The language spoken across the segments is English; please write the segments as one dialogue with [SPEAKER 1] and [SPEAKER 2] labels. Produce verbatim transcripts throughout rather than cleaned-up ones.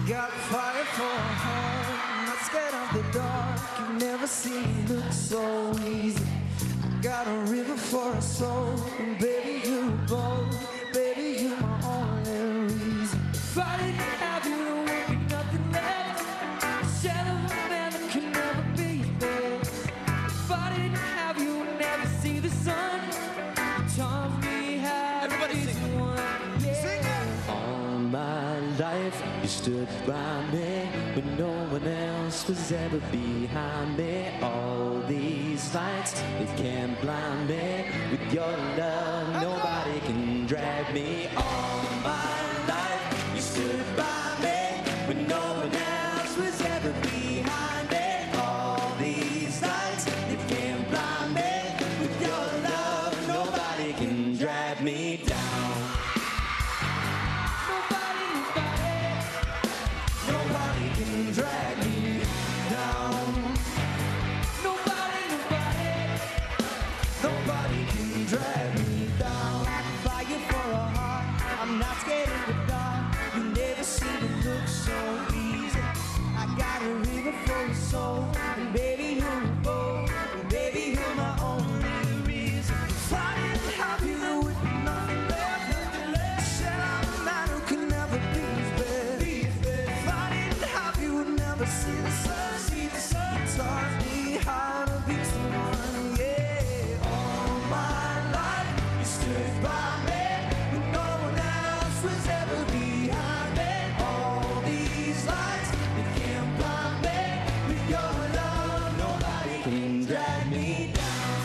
[SPEAKER 1] Got fire for a home, not scared of the dark. You've never seen me look so easy. Got a river for a soul, and baby you're bold. Baby you're my only reason. If I didn't have you, there would be nothing left. A shell of a man that could never be there. If I didn't have you, I'd never see the sun. You taught me how
[SPEAKER 2] Everybody
[SPEAKER 1] to be
[SPEAKER 2] sing.
[SPEAKER 1] someone. Yeah.
[SPEAKER 2] Sing it.
[SPEAKER 3] All my life you stood by me when no one else was ever behind me. All these lights, they can't blind me. With your love, nobody can drag me. All my life you stood by me when no one else was ever behind me. All these lights, they can't blind me. With your love, nobody can drag me down.
[SPEAKER 1] Nobody can drag me down. Nobody, nobody, nobody can drag me down. Fire for a heart, I'm not scared of the dark. You never seem to look so easy. I got a river for a soul, and baby you're a boat, and baby you're my only reason. If I didn't have you, there would be nothing left. Said I'm a man who can never be his best. If I didn't have you, would never see the sun. See the sun. You taught me how to be someone. Yeah, all my life you stood by me when no one else was ever behind me. All these lights, they can't blind me. With your love, nobody can drag me down.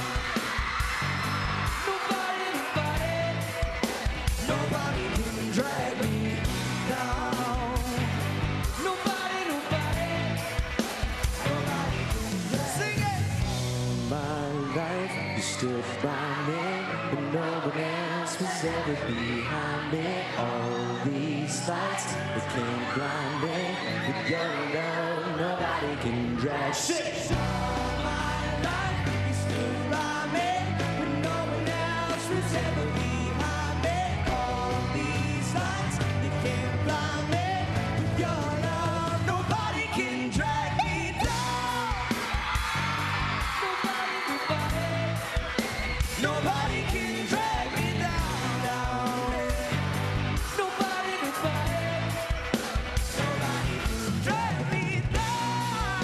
[SPEAKER 1] Nobody, nobody, nobody can drag me down. Nobody, nobody, nobody can drag. Sing it.
[SPEAKER 3] My life, you stood by me when no one else was ever behind me. All these lights, they can't blind me. With your love, nobody can drag shit.
[SPEAKER 1] All my life, you stood by me when no one else was ever behind me. All these lights, they can't blind me. With your love, nobody can drag me down. Nobody, nobody, nobody can drag me down, down. Nobody, nobody, nobody can drag me down.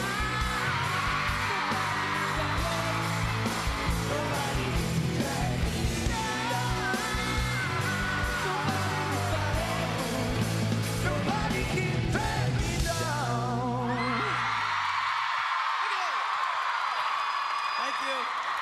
[SPEAKER 1] Nobody can drag me down. Nobody, nobody, nobody can drag me down.
[SPEAKER 2] Thank you.